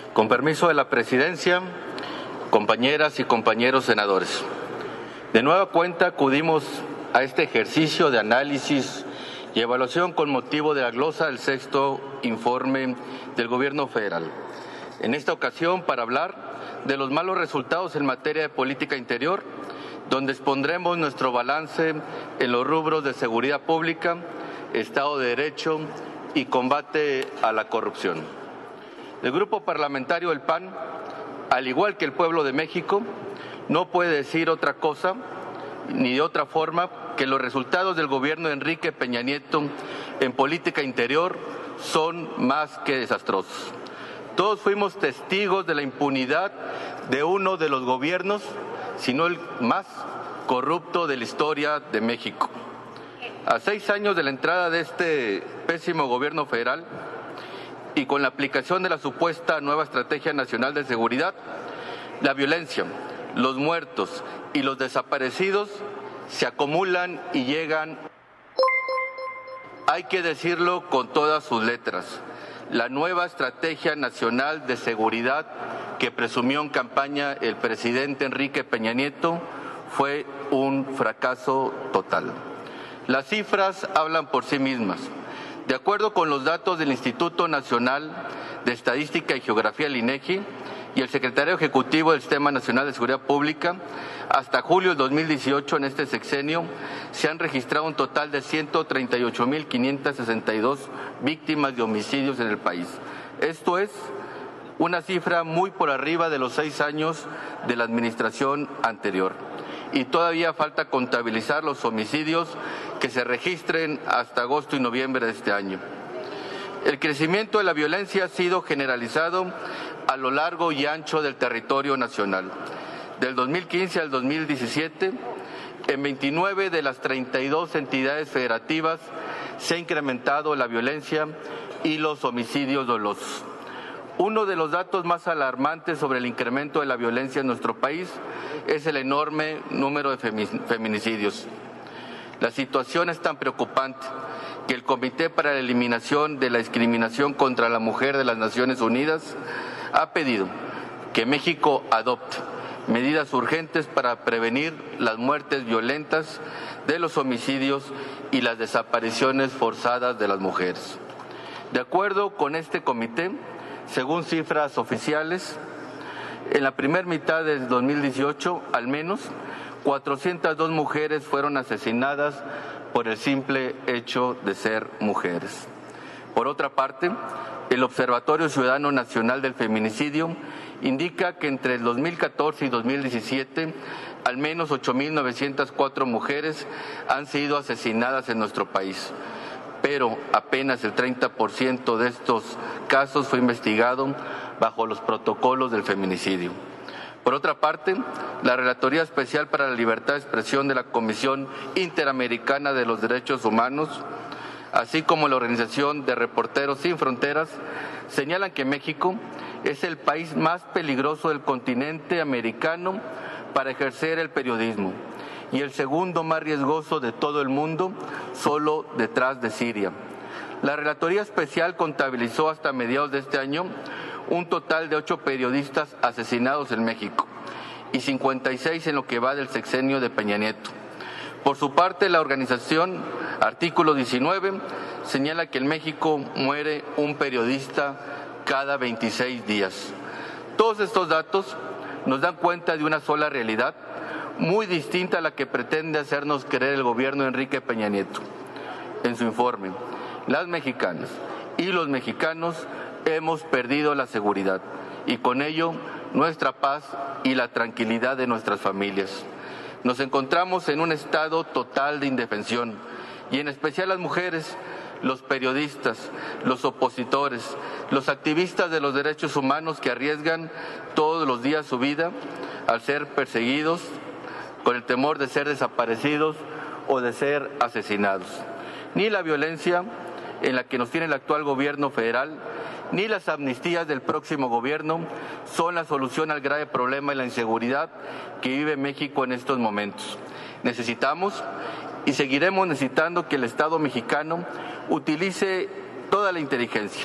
Con permiso de la presidencia, compañeras y compañeros senadores, de nueva cuenta acudimos a este ejercicio de análisis y evaluación con motivo de la glosa del sexto informe del Gobierno federal. En esta ocasión, para hablar de los malos resultados en materia de política interior, donde expondremos nuestro balance en los rubros de seguridad pública, Estado de Derecho y combate a la corrupción. El Grupo Parlamentario del PAN, al igual que el pueblo de México, no puede decir otra cosa ni de otra forma que los resultados del gobierno de Enrique Peña Nieto en política interior son más que desastrosos. Todos fuimos testigos de la impunidad de uno de los gobiernos, si no el más corrupto de la historia de México. A 6 años de la entrada de este pésimo gobierno federal y con la aplicación de la supuesta nueva Estrategia Nacional de Seguridad, la violencia, los muertos y los desaparecidos se acumulan y llegan, hay que decirlo con todas sus letras, la nueva Estrategia Nacional de Seguridad que presumió en campaña el presidente Enrique Peña Nieto fue un fracaso total. Las cifras hablan por sí mismas. De acuerdo con los datos del Instituto Nacional de Estadística y Geografía, el INEGI, y el secretario ejecutivo del Sistema Nacional de Seguridad Pública, hasta julio del 2018, en este sexenio, se han registrado un total de 138.562 víctimas de homicidios en el país. Esto es una cifra muy por arriba de los 6 años de la administración anterior. Y todavía falta contabilizar los homicidios que se registren hasta agosto y noviembre de este año. El crecimiento de la violencia ha sido generalizado a lo largo y ancho del territorio nacional. Del 2015 al 2017, en 29 de las 32 entidades federativas se ha incrementado la violencia y los homicidios dolosos. Uno de los datos más alarmantes sobre el incremento de la violencia en nuestro país es el enorme número de feminicidios. La situación es tan preocupante que el Comité para la Eliminación de la Discriminación contra la Mujer de las Naciones Unidas ha pedido que México adopte medidas urgentes para prevenir las muertes violentas de los homicidios y las desapariciones forzadas de las mujeres. De acuerdo con este comité, según cifras oficiales, en la primera mitad del 2018, al menos 402 mujeres fueron asesinadas por el simple hecho de ser mujeres. Por otra parte, el Observatorio Ciudadano Nacional del Feminicidio indica que entre el 2014 y 2017, al menos 8.904 mujeres han sido asesinadas en nuestro país, pero apenas el 30% de estos casos fue investigado bajo los protocolos del feminicidio. Por otra parte, la Relatoría Especial para la Libertad de Expresión de la Comisión Interamericana de los Derechos Humanos, así como la Organización de Reporteros Sin Fronteras, señalan que México es el país más peligroso del continente americano para ejercer el periodismo y el segundo más riesgoso de todo el mundo, solo detrás de Siria. La Relatoría Especial contabilizó hasta mediados de este año un total de 8 periodistas asesinados en México y 56 en lo que va del sexenio de Peña Nieto. Por su parte, la organización Artículo 19 señala que en México muere un periodista cada 26 días. Todos estos datos nos dan cuenta de una sola realidad, muy distinta a la que pretende hacernos creer el gobierno de Enrique Peña Nieto. En su informe, las mexicanas y los mexicanos hemos perdido la seguridad y con ello nuestra paz y la tranquilidad de nuestras familias. Nos encontramos en un estado total de indefensión y en especial las mujeres, los periodistas, los opositores, los activistas de los derechos humanos que arriesgan todos los días su vida al ser perseguidos con el temor de ser desaparecidos o de ser asesinados. Ni la violencia en la que nos tiene el actual gobierno federal, ni las amnistías del próximo gobierno son la solución al grave problema de la inseguridad que vive México en estos momentos. Necesitamos y seguiremos necesitando que el Estado mexicano utilice toda la inteligencia,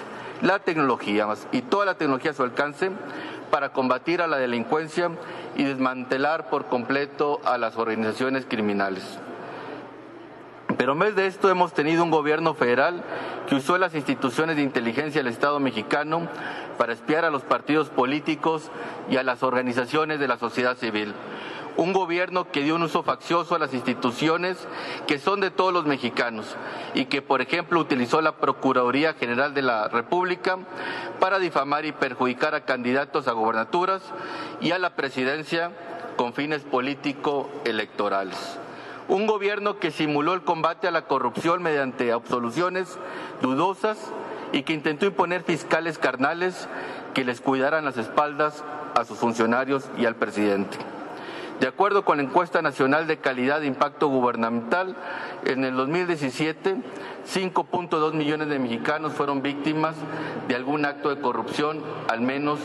la tecnología y toda la tecnología a su alcance para combatir a la delincuencia y desmantelar por completo a las organizaciones criminales. Pero en vez de esto hemos tenido un gobierno federal que usó las instituciones de inteligencia del Estado mexicano para espiar a los partidos políticos y a las organizaciones de la sociedad civil. Un gobierno que dio un uso faccioso a las instituciones que son de todos los mexicanos y que, por ejemplo, utilizó la Procuraduría General de la República para difamar y perjudicar a candidatos a gobernaturas y a la presidencia con fines político-electorales. Un gobierno que simuló el combate a la corrupción mediante absoluciones dudosas y que intentó imponer fiscales carnales que les cuidaran las espaldas a sus funcionarios y al presidente. De acuerdo con la encuesta nacional de calidad de impacto gubernamental, en el 2017, 5.2 millones de mexicanos fueron víctimas de algún acto de corrupción, al menos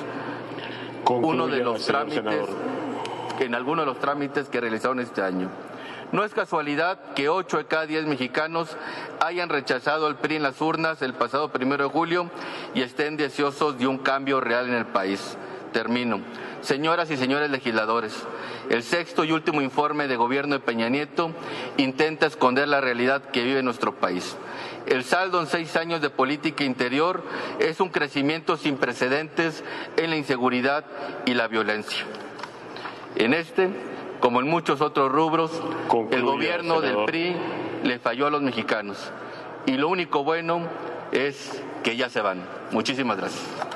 en alguno de los trámites que realizaron este año. No es casualidad que 8 de cada 10 mexicanos hayan rechazado al PRI en las urnas el pasado 1 de julio y estén deseosos de un cambio real en el país. Termino. Señoras y señores legisladores, el sexto y último informe de gobierno de Peña Nieto intenta esconder la realidad que vive nuestro país. El saldo en 6 años de política interior es un crecimiento sin precedentes en la inseguridad y la violencia. En este, como en muchos otros rubros, el gobierno del PRI le falló a los mexicanos. Y lo único bueno es que ya se van. Muchísimas gracias.